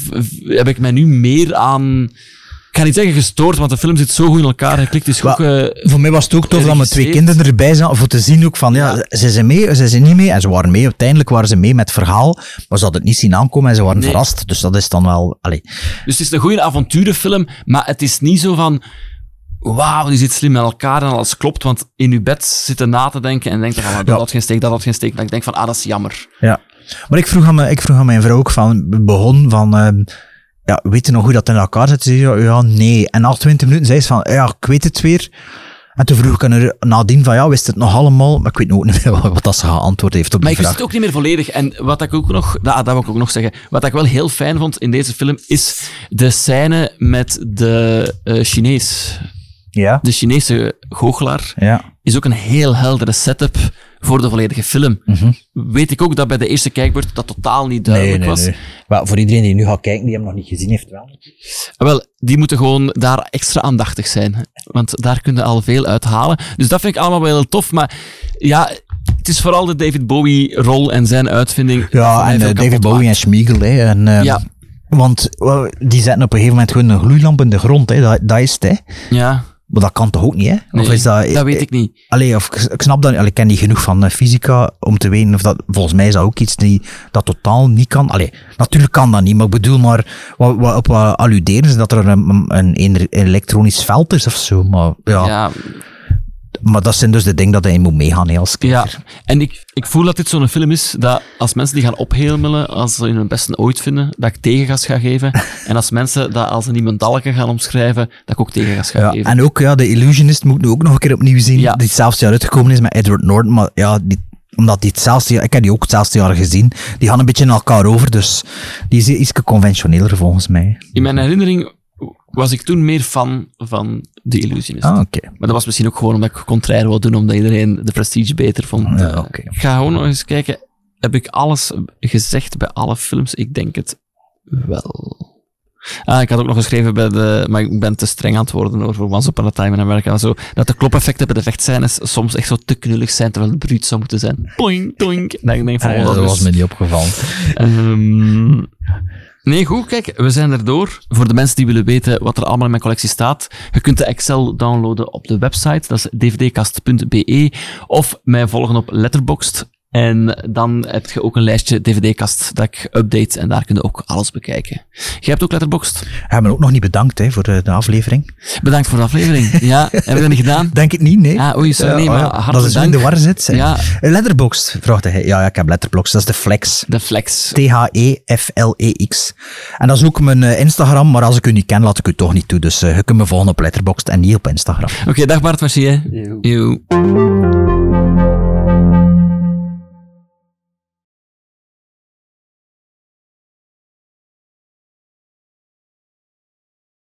Heb ik mij nu meer aan... Ik ga niet zeggen gestoord, want de film zit zo goed in elkaar geklikt. Is ook, uh, voor mij was het ook tof dat mijn twee kinderen erbij zaten, voor te zien ook van, ja, ja, ze zijn mee, ze zijn niet mee. En ze waren mee, uiteindelijk waren ze mee met het verhaal, maar ze hadden het niet zien aankomen en ze waren nee. verrast. Dus dat is dan wel... Allez. Dus het is een goede avonturenfilm, maar het is niet zo van... Wauw, die zit slim met elkaar en alles klopt, want in je bed zitten na te denken en denken van, dat ja. had geen steek, dat had geen steek. Dat ik denk van, ah, dat is jammer. Ja, maar ik vroeg aan mijn, ik vroeg aan mijn vrouw ook van, begon van... Uh, ja, weet je nog hoe dat in elkaar zit? Ze zei, ja, nee. En na twintig minuten zei ze van, ja, ik weet het weer. En toen vroeg ik aan haar nadien van, ja, wist het nog allemaal? Maar ik weet ook niet meer wat dat ze geantwoord heeft op die maar vraag. Maar ik wist het ook niet meer volledig. En wat ik ook nog, dat, dat wil ik ook nog zeggen, wat ik wel heel fijn vond in deze film, is de scène met de uh, Chinees. Ja. De Chinese goochelaar. Ja. Is ook een heel heldere setup voor de volledige film. Mm-hmm. Weet ik ook dat bij de eerste kijkbeurt dat totaal niet duidelijk nee, nee, was. Nee. Maar voor iedereen die nu gaat kijken, die hem nog niet gezien heeft, wel. Wel, die moeten gewoon daar extra aandachtig zijn. Want daar kun je al veel uithalen. Dus dat vind ik allemaal wel heel tof. Maar ja, het is vooral de David Bowie-rol en zijn uitvinding. Ja, en uh, David Bowie maakt. En Schmiegel. Hè, en, uh, ja. Want well, die zetten op een gegeven moment gewoon een gloeilamp in de grond. Hè, dat, dat is het. Hè. Ja. Maar dat kan toch ook niet, hè? Nee, of is dat, dat weet ik niet. Allee, of, ik snap dat, allee, ik ken niet genoeg van uh, fysica om te weten of dat, volgens mij is dat ook iets die dat totaal niet kan. Allee, natuurlijk kan dat niet, maar ik bedoel maar, wat, wat, op wat alluderen ze dat er een, een, een elektronisch veld is of zo, maar ja... ja. Maar dat zijn dus de dingen dat je moet meegaan hè, als kijker. Ja, en ik, ik voel dat dit zo'n film is dat als mensen die gaan ophemelen, als ze hun beste ooit vinden, dat ik tegengas ga geven. En als mensen dat als een niemendalke gaan omschrijven, dat ik ook tegengas ga ja, geven. En ook, ja, de Illusionist moet ik nu ook nog een keer opnieuw zien, ja. Die hetzelfde jaar uitgekomen is met Edward Norton, maar ja, die, omdat die hetzelfde jaar, ik heb die ook hetzelfde jaar gezien, die gaan een beetje in elkaar over, dus die is iets conventioneler volgens mij. In mijn herinnering was ik toen meer fan van The Illusionist. Ah, okay. Maar dat was misschien ook gewoon omdat ik contrair wil doen, omdat iedereen de Prestige beter vond. Ja, okay. Ik ga gewoon nog eens kijken, heb ik alles gezegd bij alle films? Ik denk het wel. Ah, ik had ook nog geschreven bij de, maar ik ben te streng aan het worden over Once Upon a Time in America. Zo, dat de klopeffecten bij de vechtscènes soms echt zo te knullig zijn, terwijl het bruut zou moeten zijn. Poing, toink. En ik denk van, ah, ja, dat dus, was me niet opgevallen. Um, Nee, goed, kijk, we zijn erdoor. Voor de mensen die willen weten wat er allemaal in mijn collectie staat, je kunt de Excel downloaden op de website, dat is d v d kast punt b e, of mij volgen op Letterboxd. En dan heb je ook een lijstje D V D-kast dat ik update en daar kun je ook alles bekijken. Jij hebt ook Letterboxd. We hebben ook nog niet bedankt hè, voor de, de aflevering. Bedankt voor de aflevering. Ja, heb je dat niet gedaan? Denk ik niet, nee. Ah, oei, sorry, nee, Uh, maar oh ja, hartelijk dat is zo in dank. de war zit. Ja. Letterboxd, vraagt hij. Ja, ja, ik heb Letterboxd. Dat is de Flex. De Flex. T H E F L E X. En dat is ook mijn uh, Instagram, maar als ik u niet ken, laat ik u toch niet toe. Dus uh, je kunt me volgen op Letterboxd en niet op Instagram. Oké, okay, dag Bart, merci hè. Yo.